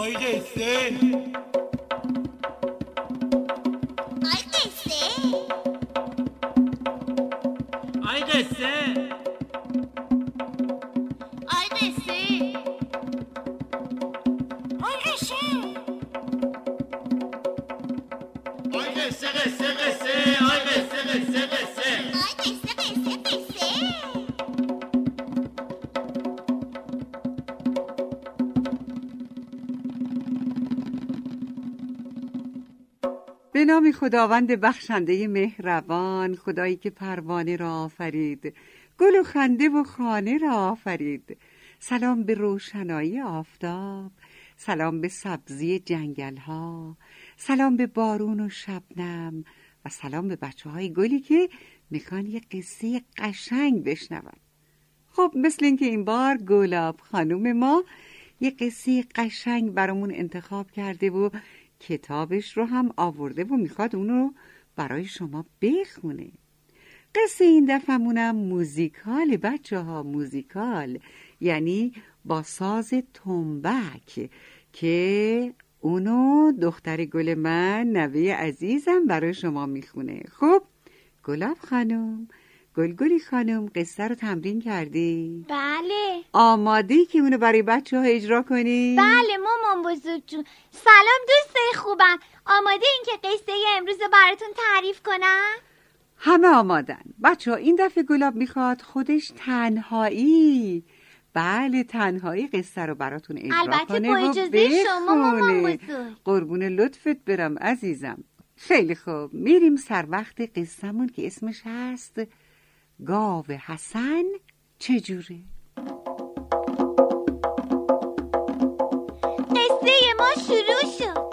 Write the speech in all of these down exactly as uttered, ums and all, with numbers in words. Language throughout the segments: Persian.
آی قصه آی قصه آی قصه آی قصه آی قصه آی قصه قصه قصه آی قصه قصه قصه آی قصه قصه قصه به نام خداوند بخشنده مهربان، خدایی که پروانه را آفرید، گل و خنده و خانه را آفرید. سلام به روشنایی آفتاب، سلام به سبزی جنگل ها، سلام به بارون و شبنم و سلام به بچه های گلی که میخوان یه قصه قشنگ بشنون. خب مثل اینکه این بار گلاب خانوم ما یه قصه قشنگ برامون انتخاب کرده و کتابش رو هم آورده و میخواد اونو برای شما بخونه. قصه این دفعمونم موزیکال بچه ها، موزیکال یعنی با ساز تنبک که اونو دختر گل من نوه عزیزم برای شما میخونه. خب گلاب خانم، گلگلی خانم، قصه رو تمرین کردی؟ بله آماده‌ای که اونو برای بچه ها اجرا کنی؟ بله مامان بزرگ جون. سلام دوستای خوبم، آماده این که قصه امروز رو براتون تعریف کنم؟ همه آمادن. بچه ها این دفعه گلاب میخواد خودش تنهایی، بله تنهایی قصه رو براتون اجرا البته کنه با و اجازه شما مامان بخونه. بزرگ. قربون لطفت برم عزیزم. خیلی خوب، میریم سر وقت قصه‌مون که اسمش هست گاو حسن چجوره؟ قصه ما شروع شد.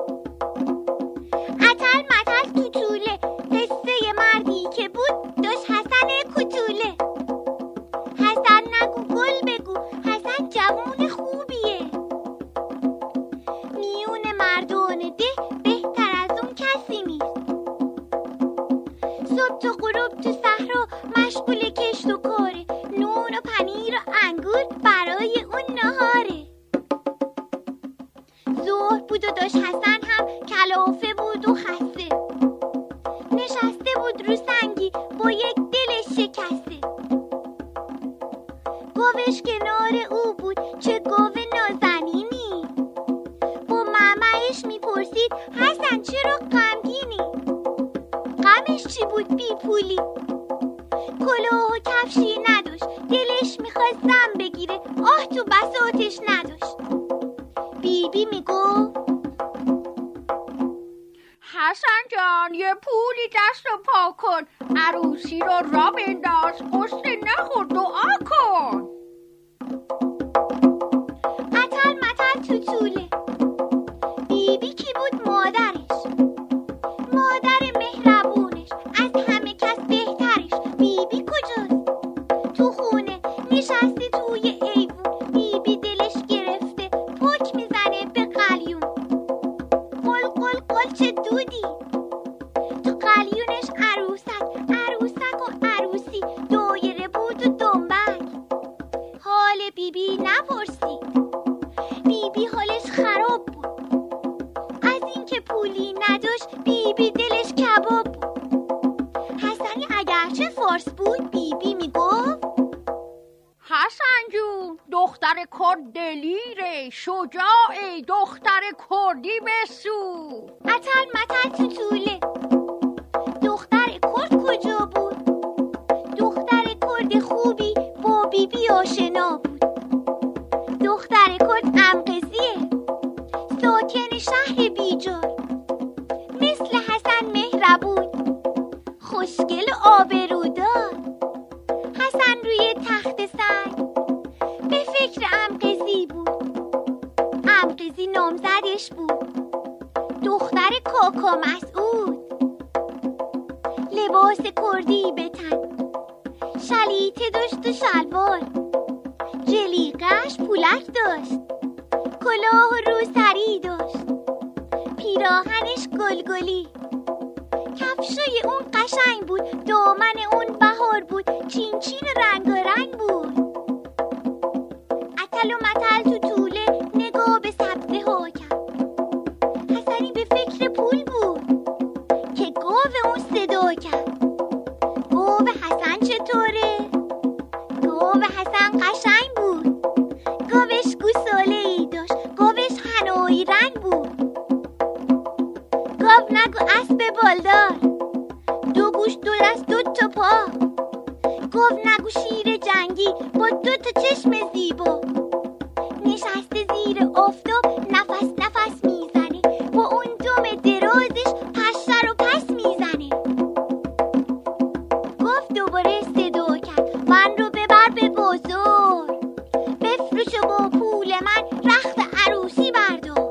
اتل متل تو طوله، قصه مردی که بود داشت حسن کوتوله. حسن نگو گل بگو، حسن جوون خوبیه. میون مردان ده بهتر از اون کسی نیست. صبح تا غروب تو صحرا مشغول کشت و کاره، نون و پنیر و انگور برای اون نهاره. ظهر بود و داشت حسن هم کلافه بود و خسته، نشسته بود رو سنگی با یک دل شکسته. گاوش کنار او بود، چه گاو نازنینی. با مامه‌اش میپرسید حسن چرا غمگینی؟ غمش چی بود بی پولی؟ کلاه و کفشی نداشت، دلش میخواست زن بگیره، آه تو بساطش نداشت. بی بی میگو حسن جان یه پولی دست و پا کن، عروسی رو را بنداز، قصه نخور دعا کن. اتل متل تو طوله. بی بی کی بود؟ مادرش، مادر مهربونش، از همه کس بهترش. بی بی کجاست؟ تو خونه نشستی توی ایوون، بی بی دلش گرفته پک میزنه به قلیون. قل قل قل چه دودی، تو قلیونش عروسک، عروسک و عروسی، دایره بود و دنبک. حال بی بی نپرسی، بی بی حالش خراب بود. از اینکه پولی نداشت بی بی دلش کباب بود. حسنی اگرچه فارس بود، بی بی میگفت حسن جون دختر کرد دلیره، شجاعه دختر کردی بسو. اتل متل تو طوله. دختر کرد کجا بود؟ دختر کرد خوبی با بی بی آشنا بود. دختر کرد امقزیه، ساکن شهر بیجار، مثل حسن مهربون، خوشگل و آبرودار. حسن روی تخت سنگ به فکر امقزی بود. امقزی نامزدش بود، دختر کاکا مسعود. لباس کردی به تن، شلیته داشت و شلوار، جلیقه‌اش پولک داشت، کلاه و روسری داشت، پیراهنش گلگلی. کفشای اون قشنگ بود، دامن اون بهار بود، چین چین رنگارنگ بود. اتل و متل تو طوله، نگاه به سبزه ها چندان قشنگ بود. گاوش گوساله‌ای داشت، گاوش هنوی رنگ بود. گاو نگو اسب بالدار، دو گوش دو دست دو تا پا. گاو نگو شیر جنگی با دو تا چشم زیبا. نشسته زیر آفتاب نفس نفس میزنه، با اون دم درازش پشه رو پس میزنه. گفت دوباره صدا کرد من رو ببر به بازار، بفروش و با پول من رخت عروسی بردار.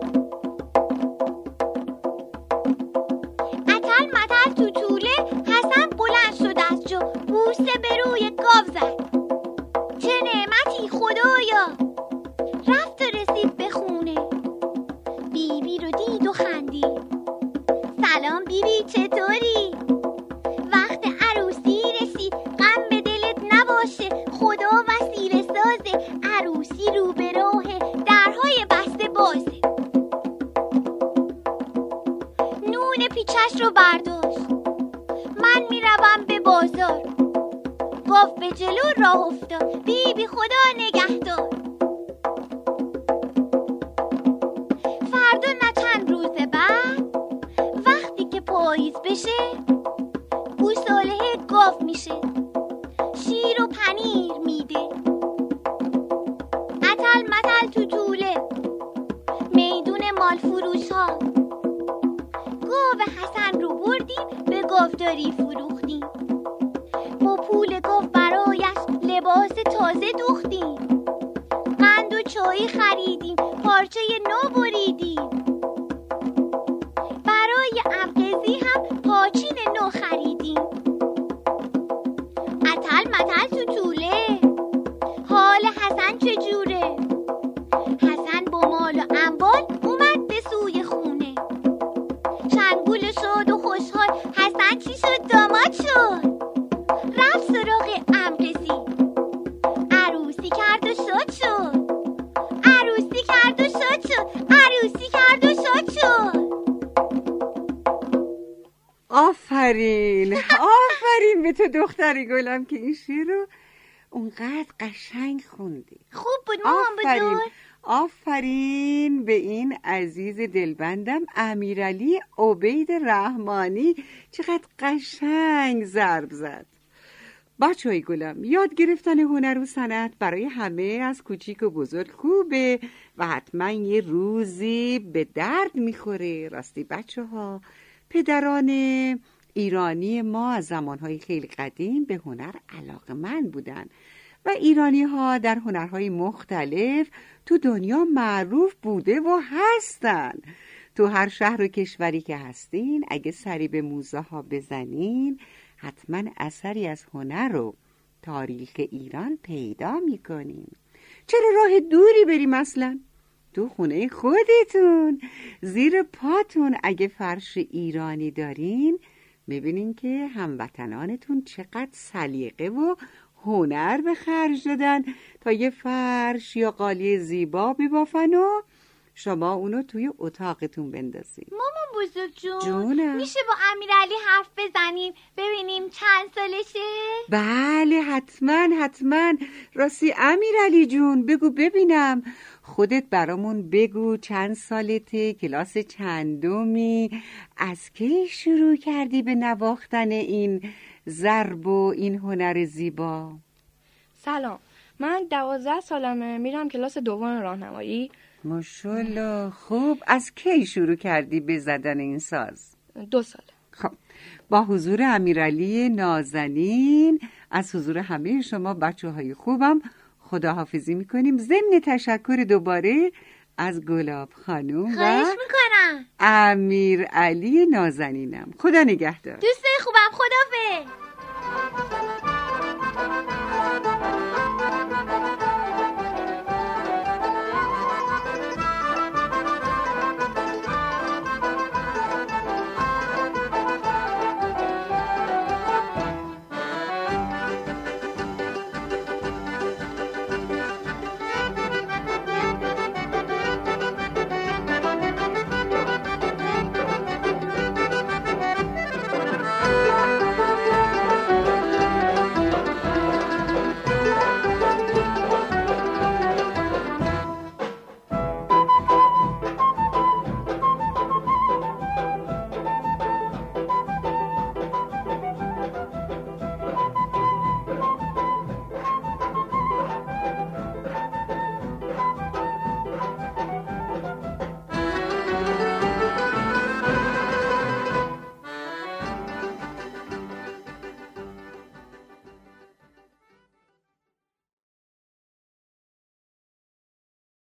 اتل متل تو طوله حسن بلند شد از جا، بوسه به روی گاو زد. چه نعمتی خدایا. رفت و رسید به خونه، بی بی رو دید و خندید. سلام بی بی چطوری؟ وقت عروسی رسید، غم به دلت نباشه، خدا وسیله سازه، عروسی رو به راهه، درهای بسته بازه. نون پیچش رو برداشت، من میروم به بازار. گاو به جلو راه افتاد، بی بی خدا نگهدار. فردا نه چند روز بعد، وقتی که پاییز بشه، گوساله گاو میشه، شیر و پنیر میده. اتل متل تو طوله، میدون مال فروش ها. گاو حسن رو بردیم به گاوداری فروختیم، با پول گاو برایش لباس تازه دوختیم. قند و چای خریدیم، پارچه نو بریدیم. برای ابقزی هم پاچین نو خریدیم. اتل متل تو طوله، حال حسن چجوره؟ حسن با مال و انبال اومد به سوی خونه. چنگول شد و خوشحال، حسن چی شد داماد شد. رفت سراغ ابقزی، عروسی کرد و شد شد. عروسی کرد و شد شد، عروسی کرد و شد شد. آفرین آفرین به تو دختری گلم که این شعر رو اونقدر قشنگ خوندی. خوب بود مامان آفرین بزرگ. آفرین به این عزیز دلبندم امیرعلی عبید رحمانی، چقدر قشنگ ضرب زد. بچه های گلم، یاد گرفتن هنر و صنعت برای همه از کوچیک و بزرگ خوبه و حتما یه روزی به درد میخوره. راستی بچه ها، پدران ایرانی ما از زمانهای خیلی قدیم به هنر علاقه‌مند بودن و ایرانی ها در هنرهای مختلف تو دنیا معروف بوده و هستن. تو هر شهر و کشوری که هستین، اگه سری به موزه ها بزنین، حتما اثری از هنر و تاریخ ایران پیدا میکنین. چرا راه دوری بریم؟ اصلا تو خونه خودتون زیر پاتون اگه فرش ایرانی دارین، میبینین که هموطنانتون چقدر سلیقه و هنر به خرج دادن تا یه فرش یا قالی زیبا ببافن و شما اونو توی اتاقتون بندازین. مامان بزرگ جون، جونم. میشه با امیرعلی حرف بزنیم ببینیم چند سالشه؟ بله حتما حتما. راستی امیرعلی جون، بگو ببینم، خودت برامون بگو چند سالته، کلاس چندمی، از کی شروع کردی به نواختن این ضرب و این هنر زیبا؟ سلام، من دوازده سالمه، میرم کلاس دوم راهنمایی. ماشاءالله. خوب، از کی شروع کردی به زدن این ساز؟ دو سال. خب، با حضور امیرعلی نازنین، از حضور همه شما بچه های خوبم خداحافظی میکنیم، ضمن تشکر دوباره از گلاب خانوم و خواهش میکنم. امیرعلی نازنینم. خدا نگهدار. دوست خوبم، خدافظ.